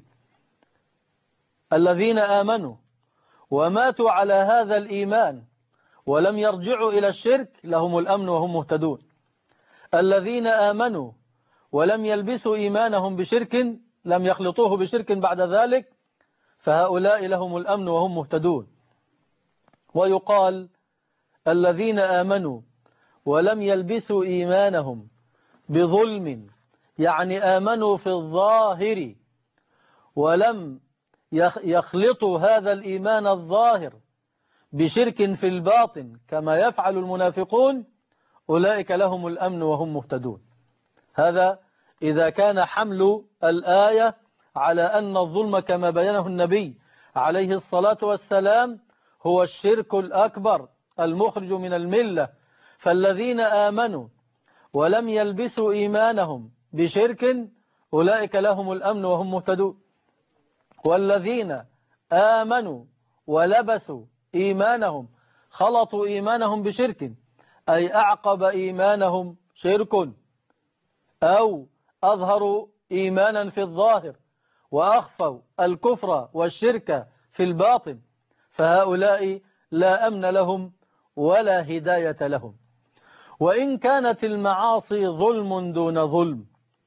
الذين آمنوا وماتوا على هذا الإيمان ولم يرجعوا إلى الشرك لهم الأمن وهم مهتدون. الذين آمنوا ولم يلبسوا إيمانهم بشرك، لم يخلطوه بشرك بعد ذلك، فهؤلاء لهم الأمن وهم مهتدون. ويقال الذين آمنوا ولم يلبسوا إيمانهم بظلم، يعني آمنوا في الظاهر ولم يخلطوا هذا الإيمان الظاهر بشرك في الباطن كما يفعل المنافقون، أولئك لهم الأمن وهم مهتدون. هذا إذا كان حمل الآية على أن الظلم كما بينه النبي عليه الصلاة والسلام هو الشرك الأكبر المخرج من الملة. فالذين آمنوا ولم يلبسوا إيمانهم بشرك أولئك لهم الأمن وهم مهتدون. والذين آمنوا ولبسوا إيمانهم خلطوا إيمانهم بشرك، أي أعقب إيمانهم شرك، أو أظهروا إيمانا في الظاهر وأخفوا الكفر والشرك في الباطن، فهؤلاء لا أمن لهم ولا هداية لهم. وإن كانت المعاصي ظلم دون ظلم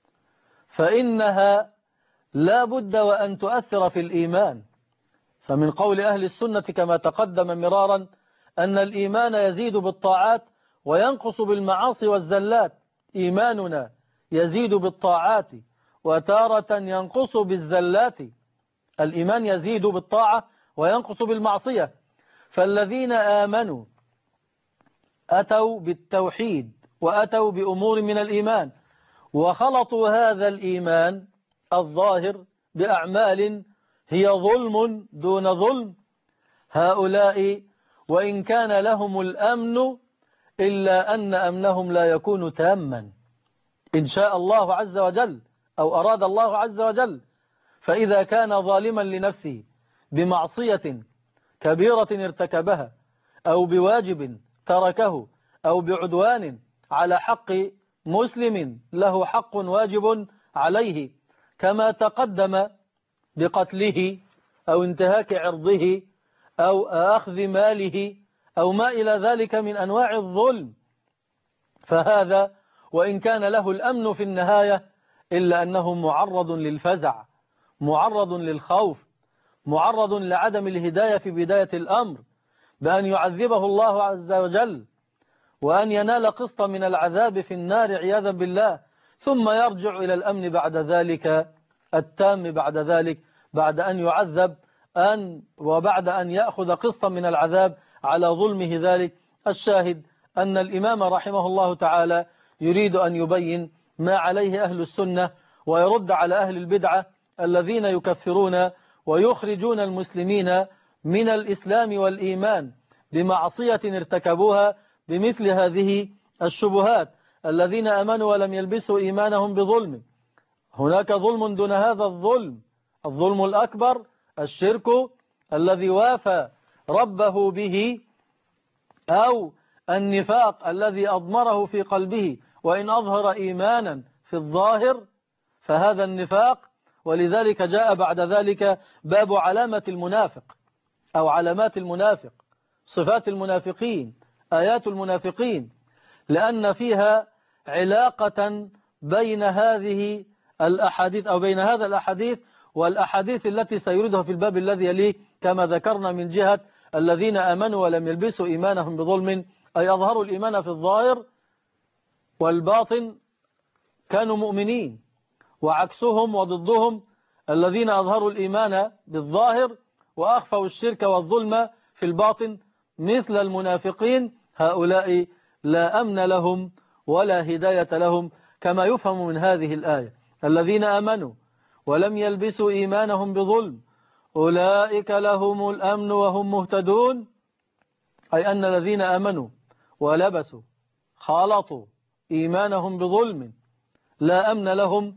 فإنها لا بد وأن تؤثر في الإيمان. فمن قول أهل السنة كما تقدم مرارا أن الإيمان يزيد بالطاعات وينقص بالمعاصي والزلات. إيماننا يزيد بالطاعات وتارة ينقص بالزلات. الإيمان يزيد بالطاعة وينقص بالمعصية. فالذين آمنوا أتوا بالتوحيد وأتوا بأمور من الإيمان وخلطوا هذا الإيمان الظاهر بأعمال هي ظلم دون ظلم، هؤلاء وإن كان لهم الأمن إلا أن أمنهم لا يكون تاما إن شاء الله عز وجل أو أراد الله عز وجل. فإذا كان ظالما لنفسه بمعصية كبيرة ارتكبها أو بواجب تركه أو بعدوان على حق مسلم له حق واجب عليه كما تقدم بقتله أو انتهاك عرضه أو أخذ ماله أو ما إلى ذلك من أنواع الظلم، فهذا وإن كان له الأمن في النهاية إلا أنه معرض للفزع، معرض للخوف، معرض لعدم الهداية في بداية الأمر بأن يعذبه الله عز وجل وأن ينال قسط من العذاب في النار عياذا بالله، ثم يرجع إلى الأمن بعد ذلك التام، بعد ذلك بعد أن يعذب أن وبعد أن يأخذ قسطا من العذاب على ظلمه ذلك. الشاهد أن الإمام رحمه الله تعالى يريد أن يبين ما عليه أهل السنة ويرد على أهل البدعة الذين يكفرون ويخرجون المسلمين من الإسلام والإيمان بمعصية ارتكبوها بمثل هذه الشبهات. الذين أمنوا ولم يلبسوا إيمانهم بظلم، هناك ظلم دون هذا الظلم، الظلم الأكبر الشرك الذي وافى ربه به، أو النفاق الذي أضمره في قلبه وإن أظهر إيمانا في الظاهر فهذا النفاق. ولذلك جاء بعد ذلك باب علامة المنافق أو علامات المنافق، صفات المنافقين، آيات المنافقين، لأن فيها علاقة بين هذه الأحاديث أو بين هذا الأحاديث والأحاديث التي سيردها في الباب الذي يليه كما ذكرنا من جهة الذين آمنوا ولم يلبسوا إيمانهم بظلم، أي أظهروا الإيمان في الظاهر والباطن كانوا مؤمنين، وعكسهم وضدهم الذين أظهروا الإيمان بالظاهر وأخفوا الشرك والظلم في الباطن مثل المنافقين، هؤلاء لا أمن لهم ولا هداية لهم كما يفهم من هذه الآية. الذين آمنوا ولم يلبسوا إيمانهم بظلم أولئك لهم الأمن وهم مهتدون، أي أن الذين آمنوا ولبسوا خالطوا إيمانهم بظلم لا أمن لهم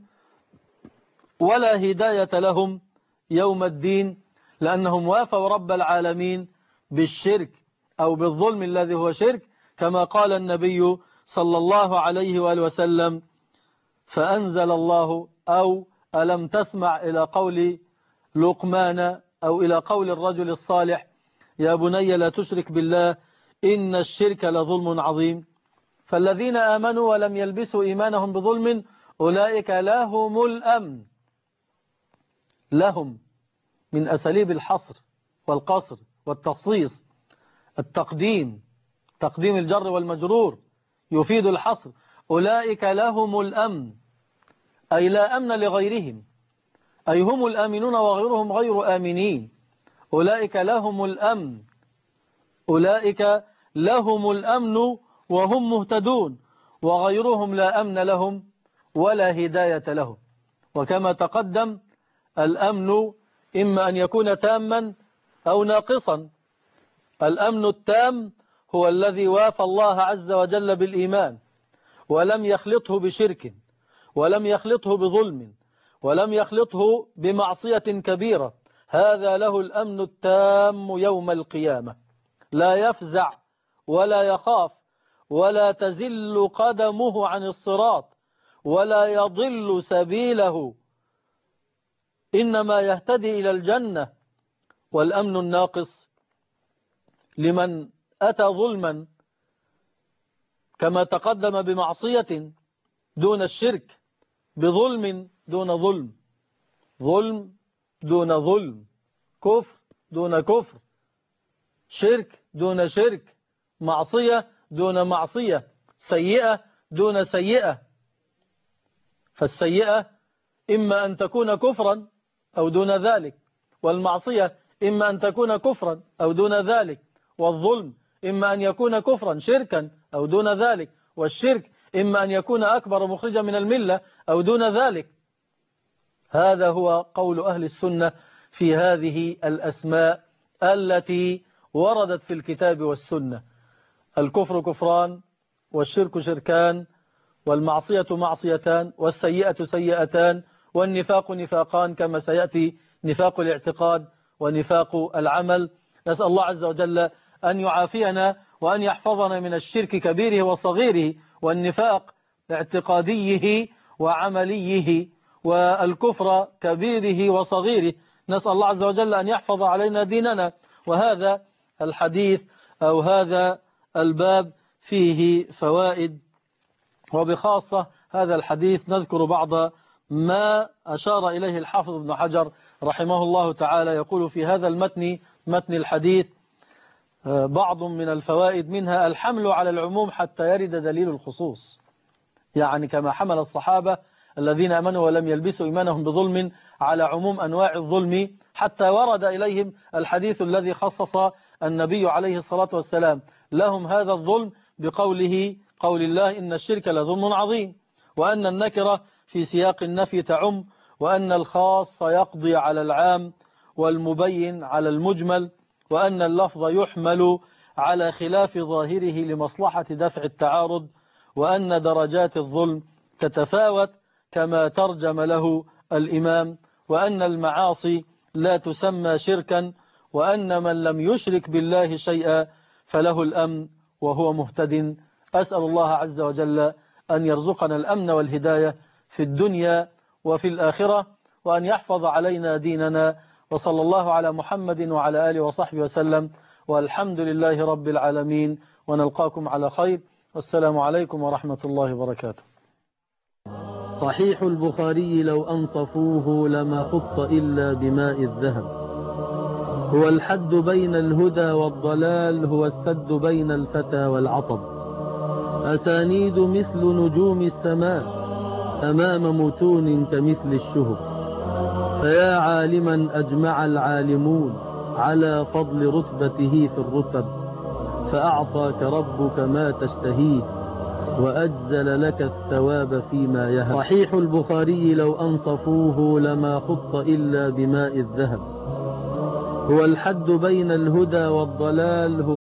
ولا هداية لهم يوم الدين، لأنهم وافوا رب العالمين بالشرك أو بالظلم الذي هو شرك، كما قال النبي صلى الله عليه وآله وسلم: فأنزل الله أو ألم تسمع إلى قول لقمان أو إلى قول الرجل الصالح يا بني لا تشرك بالله إن الشرك لظلم عظيم. فالذين آمنوا ولم يلبسوا إيمانهم بظلم أولئك لهم الأمن. لهم من أساليب الحصر والقصر والتخصيص. التقديم تقديم الجر والمجرور يفيد الحصر. أولئك لهم الأمن أي لا أمن لغيرهم، أي هم الآمنون وغيرهم غير آمنين. أولئك لهم الأمن، أولئك لهم الأمن وهم مهتدون، وغيرهم لا أمن لهم ولا هداية لهم. وكما تقدم الأمن إما أن يكون تاما أو ناقصا. الأمن التام هو الذي وافى الله عز وجل بالإيمان ولم يخلطه بشرك ولم يخلطه بظلم ولم يخلطه بمعصية كبيرة. هذا له الأمن التام يوم القيامة، لا يفزع ولا يخاف ولا تزل قدمه عن الصراط ولا يضل سبيله، إنما يهتدي إلى الجنة. والأمن الناقص لمن أتى ظلما كما تقدم بمعصية دون الشرك، بظلم دون ظلم، ظلم دون ظلم، كفر دون كفر، شرك دون شرك، معصية دون معصية، سيئة دون سيئة. فالسيئة إما أن تكون كفرا أو دون ذلك، والمعصية إما أن تكون كفرا أو دون ذلك، والظلم إما أن يكون كفرا شركا أو دون ذلك، والشرك إما أن يكون أكبر مخرجا من الملة أو دون ذلك. هذا هو قول أهل السنة في هذه الأسماء التي وردت في الكتاب والسنة. الكفر كفران، والشرك شركان، والمعصية معصيتان، والسيئة سيئتان، والنفاق نفاقان كما سيأتي نفاق الاعتقاد ونفاق العمل. نسأل الله عز وجل أن يعافينا وأن يحفظنا من الشرك كبيره وصغيره، والنفاق اعتقاديه وعمليه، والكفر كبيره وصغيره. نسأل الله عز وجل أن يحفظ علينا ديننا. وهذا الحديث أو هذا الباب فيه فوائد، وبخاصة هذا الحديث نذكر بعض ما أشار إليه الحافظ ابن حجر رحمه الله تعالى. يقول في هذا المتن، متن الحديث، بعض من الفوائد منها الحمل على العموم حتى يرد دليل الخصوص. يعني كما حمل الصحابة الذين أمنوا ولم يلبسوا إيمانهم بظلم على عموم أنواع الظلم، حتى ورد إليهم الحديث الذي خصص النبي عليه الصلاة والسلام لهم هذا الظلم بقوله قول الله إن الشرك لظلم عظيم، وأن النكرة في سياق النفي تعم، وأن الخاص يقضي على العام والمبين على المجمل، وأن اللفظ يحمل على خلاف ظاهره لمصلحة دفع التعارض، وأن درجات الظلم تتفاوت كما ترجم له الإمام، وأن المعاصي لا تسمى شركا، وأن من لم يشرك بالله شيئا فله الأمن وهو مهتد. أسأل الله عز وجل أن يرزقنا الأمن والهداية في الدنيا وفي الآخرة، وأن يحفظ علينا ديننا. وصلى الله على محمد وعلى آله وصحبه وسلم، والحمد لله رب العالمين، ونلقاكم على خير، والسلام عليكم ورحمة الله وبركاته. صحيح البخاري لو أنصفوه لما خط إلا بماء الذهب. هو الحد بين الهدى والضلال، هو السد بين الفتى والعطب. أسانيد مثل نجوم السماء أمام متون كمثل الشهب. فيا عالما أجمع العالمون على فضل رتبته في الرتب، فأعطاك ربك ما تشتهيه وأجزل لك الثواب فيما يهب. صحيح البخاري لو أنصفوه لما خط إلا بماء الذهب. هو الحد بين الهدى والضلال، هو